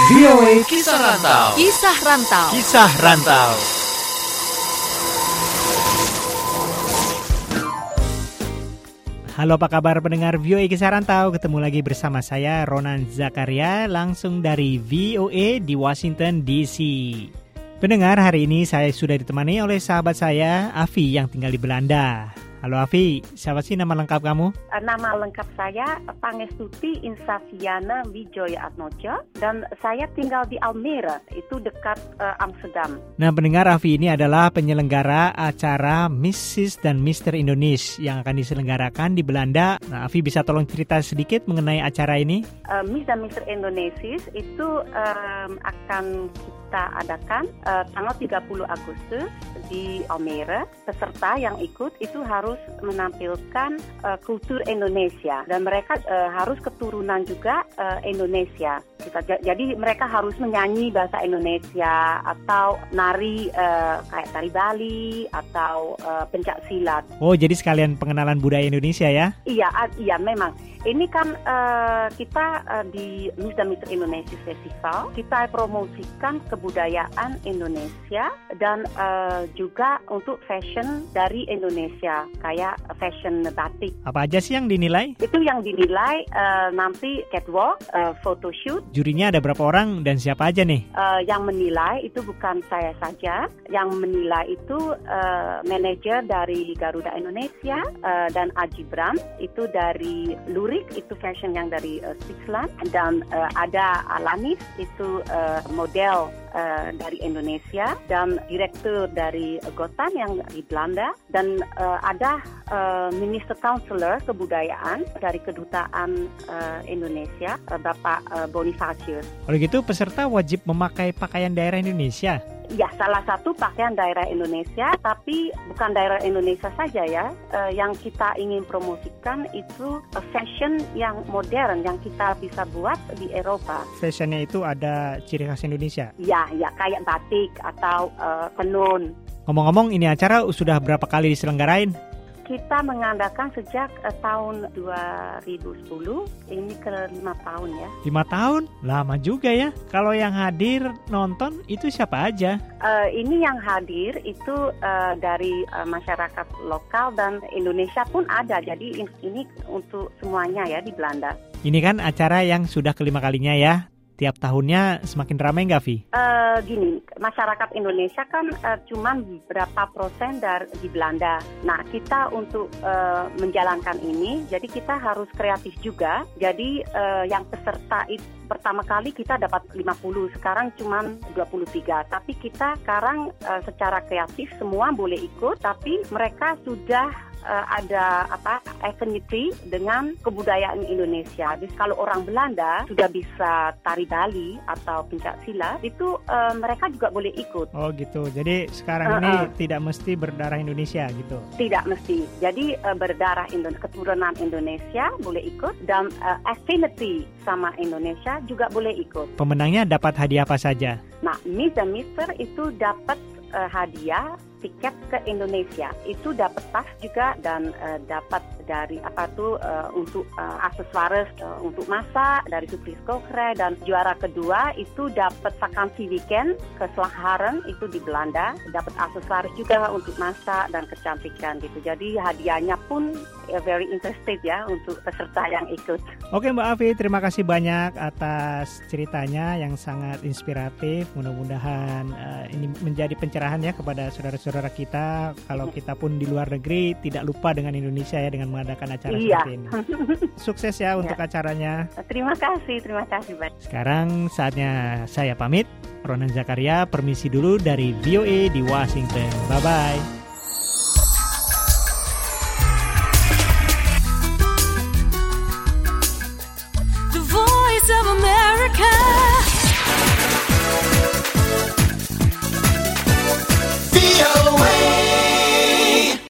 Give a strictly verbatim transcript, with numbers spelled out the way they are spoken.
V O A Kisah Rantau. Kisah Rantau. Kisah Rantau. Halo, apa kabar pendengar V O A Kisah Rantau? Ketemu lagi bersama saya Ronan Zakaria langsung dari V O A di Washington D C. Pendengar, hari ini saya sudah ditemani oleh sahabat saya Afi yang tinggal di Belanda. Halo Afi, siapa sih nama lengkap kamu? Nama lengkap saya Pangestuti Insafiana Wijoya Atmojo dan saya tinggal di Almere, itu dekat uh, Amsterdam. Nah, pendengar, Afi ini adalah penyelenggara acara Missus dan Mister Indonesia yang akan diselenggarakan di Belanda. Nah, Afi bisa tolong cerita sedikit mengenai acara ini? Uh, Miss dan Mister Indonesia itu um, akan kita adakan uh, tanggal tiga puluh Agustus di Almere. Peserta yang ikut itu harus menampilkan uh, kultur Indonesia dan mereka uh, harus keturunan juga uh, Indonesia. Kita, jadi mereka harus menyanyi bahasa Indonesia atau nari uh, kayak tari Bali atau uh, pencak silat. Oh, jadi sekalian pengenalan budaya Indonesia ya? Iya, uh, iya memang. Ini kan uh, kita uh, di Miss dan Mister Indonesia Festival, kita promosikan kebudayaan Indonesia dan uh, juga untuk fashion dari Indonesia, kayak fashion batik. Apa aja sih yang dinilai? Itu yang dinilai uh, nanti catwalk, uh, photoshoot. Jurinya ada berapa orang dan siapa aja nih? Uh, yang menilai itu bukan saya saja, yang menilai itu uh, manajer dari Garuda Indonesia uh, dan Aji Bram, itu dari Lurik, itu fashion yang dari uh, Switzerland, dan uh, ada Alanis, itu uh, model uh, dari Indonesia, dan direktur dari uh, Gotham yang di Belanda, dan uh, ada uh, Minister Counselor Kebudayaan dari Kedutaan uh, Indonesia, uh, Bapak uh, Bonifacius. Kalau gitu peserta wajib memakai pakaian daerah Indonesia? Ya, salah satu pakaian daerah Indonesia, tapi bukan daerah Indonesia saja ya. Uh, yang kita ingin promosikan itu uh, fashion yang modern yang kita bisa buat di Eropa. Fashionnya itu ada ciri khas Indonesia? Ya, ya kayak batik atau uh, tenun. Ngomong-ngomong, ini acara sudah berapa kali diselenggarain? Kita mengadakan sejak uh, tahun dua ribu sepuluh, ini ke lima tahun ya. Lima tahun? Lama juga ya. Kalau yang hadir nonton itu siapa aja? Uh, ini yang hadir itu uh, dari uh, masyarakat lokal dan Indonesia pun ada. Jadi ini untuk semuanya ya di Belanda. Ini kan acara yang sudah kelima kalinya ya. Tiap tahunnya semakin ramai nggak, Vi? Uh, gini, masyarakat Indonesia kan uh, cuman berapa persen dari di Belanda. Nah, kita untuk uh, menjalankan ini, jadi kita harus kreatif juga. Jadi uh, yang peserta itu pertama kali kita dapat lima puluh, sekarang cuman dua puluh tiga. Tapi kita sekarang uh, secara kreatif semua boleh ikut, tapi mereka sudah Uh, ada apa affinity dengan kebudayaan Indonesia. Jadi kalau orang Belanda sudah bisa tari Bali atau pencak silat, itu uh, mereka juga boleh ikut. Oh gitu. Jadi sekarang uh-uh. ini tidak mesti berdarah Indonesia gitu. Tidak mesti. Jadi uh, berdarah Indo- keturunan Indonesia boleh ikut dan uh, affinity sama Indonesia juga boleh ikut. Pemenangnya dapat hadiah apa saja? Nah, Miss dan Mister itu dapat uh, hadiah tiket ke Indonesia, itu dapat tas juga dan uh, dapat dari apa tuh uh, untuk uh, aksesoris uh, untuk masak dari Supris Kokre, dan juara kedua itu dapat vakansi weekend ke Slagharen itu di Belanda, dapat aksesoris juga untuk masak dan kecantikan gitu. Jadi hadiahnya pun uh, very interested ya untuk peserta yang ikut. Oke Mbak Afi, terima kasih banyak atas ceritanya yang sangat inspiratif. Mudah-mudahan uh, ini menjadi pencerahan ya kepada saudara-saudara saudara kita, kalau kita pun di luar negeri tidak lupa dengan Indonesia ya dengan mengadakan acara iya. seperti ini. Sukses ya untuk iya. acaranya. Terima kasih, terima kasih Pak. Sekarang saatnya saya pamit. Ronan Zakaria permisi dulu dari V O A di Washington. Bye bye.